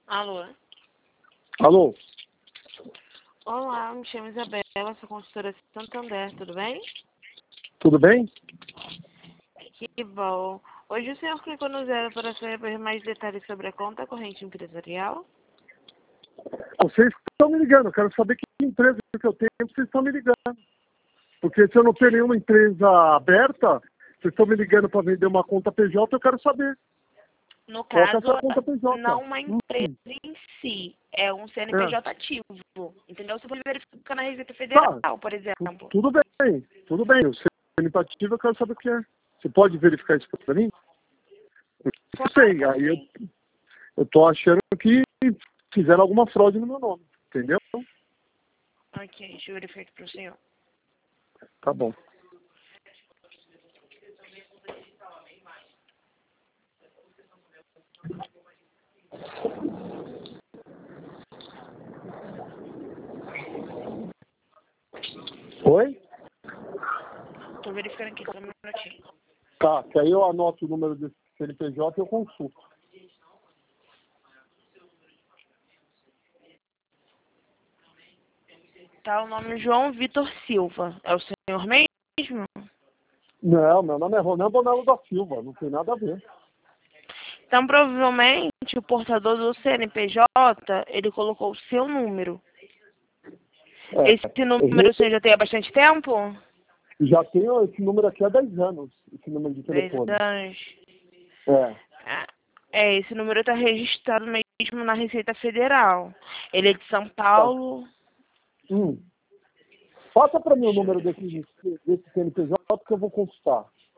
Alô? Alô? Olá, me chamo Isabela, sou consultora de Santander, tudo bem? Tudo bem? Que bom. Hoje o senhor clicou no 0 para saber mais detalhes sobre a conta corrente empresarial? Vocês estão me ligando, eu quero saber que empresa que eu tenho, vocês estão me ligando. Porque se eu não tenho nenhuma empresa aberta, vocês estão me ligando para vender uma conta PJ, eu quero saber. No Qual que é caso, essa conta PJ? não uma empresa em si, é um CNPJ ativo, entendeu? Você pode verificar na Receita Federal, por exemplo. Tudo bem. O CNPJ eu quero saber o que é. Você pode verificar isso para mim? Eu sei, aí eu tô achando que fizeram alguma fraude no meu nome, entendeu? Ok, deixa eu verificar aqui para o senhor. Tá bom. Oi? Estou verificando aqui, só um minutinho. Tá, que aí eu anoto o número desse CNPJ e eu consulto. Tá o nome João Vitor Silva. É o senhor mesmo? Não, meu nome é Ronan Bonello da Silva, não tem nada a ver. Então, provavelmente, o portador do CNPJ, ele colocou o seu número. Esse número você já tem há bastante tempo? Já tenho esse número aqui há 10 anos, esse número de 10 telefone. anos. É. Esse número está registrado mesmo na Receita Federal. Ele é de São Paulo. Passa para mim o número desse CNPJ que eu vou consultar.